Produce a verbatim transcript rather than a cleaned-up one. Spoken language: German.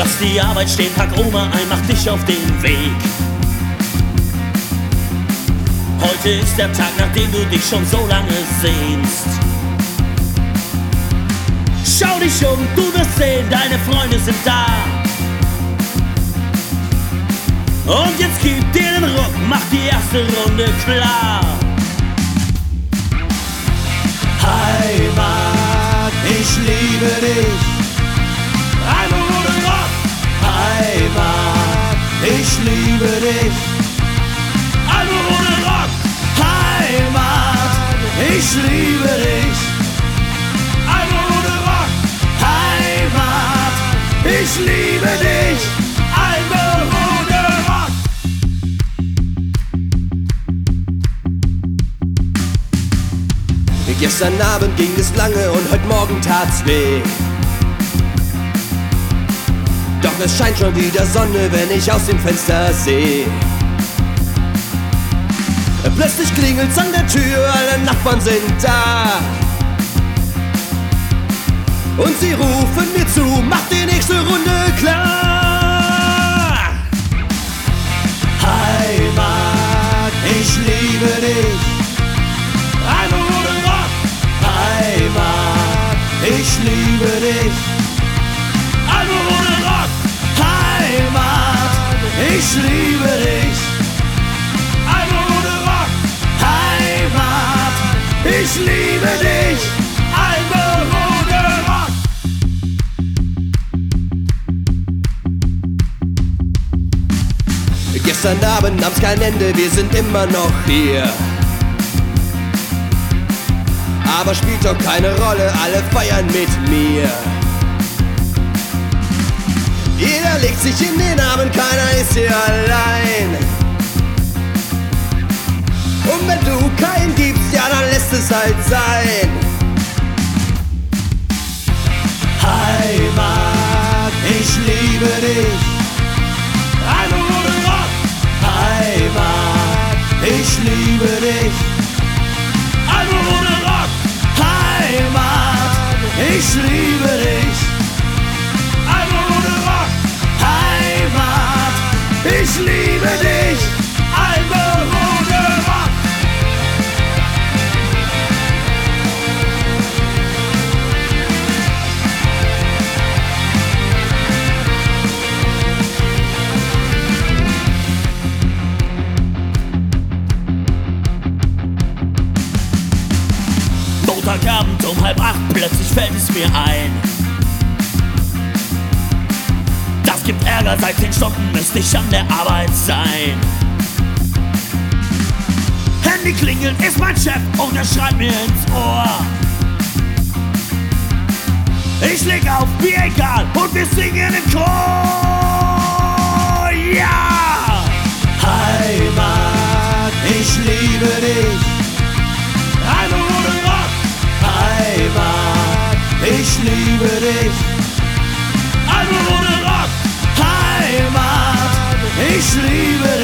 Lass die Arbeit stehen, pack Oma ein, mach dich auf den Weg. Heute ist der Tag, nach dem du dich schon so lange sehnst. Schau dich um, du wirst sehen, deine Freunde sind da. Und jetzt gib dir den Ruck, mach die erste Runde klar. Heimat, ich liebe dich. Eine Runde Rock. Heimat, ich liebe dich. Eine Runde Rock. Heimat, ich liebe dich. Eine Runde Rock. Heimat, ich liebe dich. Eine Runde Rock. Gestern Abend ging es lange und heute Morgen tat's weh. Doch es scheint schon wieder Sonne, wenn ich aus dem Fenster seh. Plötzlich klingelt's an der Tür, alle Nachbarn sind da. Und sie rufen mir zu, mach die nächste Runde klar. Heimat, ich liebe dich. Eine Runde Rock. Heimat, ich liebe dich. Eine Runde Rock. Heimat, ich liebe dich. Eine Runde Rock. Heimat, ich liebe dich. Eine Runde Rock. Gestern Abend nahm's kein Ende, wir sind immer noch hier. Aber spielt doch keine Rolle, alle feiern mit mir. Jeder legt sich in den Armen, keiner ist hier allein. Und wenn du keinen gibst, ja dann lässt es halt sein. Heimat, ich liebe dich. Eine Runde Rock. Heimat, ich liebe dich. Eine Runde Rock. Heimat, ich liebe dich. Eine Runde Rock. Heimat, ich liebe dich. Eine Runde Rock. Montagabend um halb acht, plötzlich fällt es mir ein. Das gibt Ärger, seit zehn Stunden müsste ich an der Arbeit sein. Handy klingelt, ist mein Chef und er schreit mir ins Ohr. Ich leg auf, wie egal, und wir singen im Chor. Ja! Heimat, ich liebe dich. Eine Runde Rock. Heimat, ich liebe dich. Eine Runde Rock. Heimat, ich liebe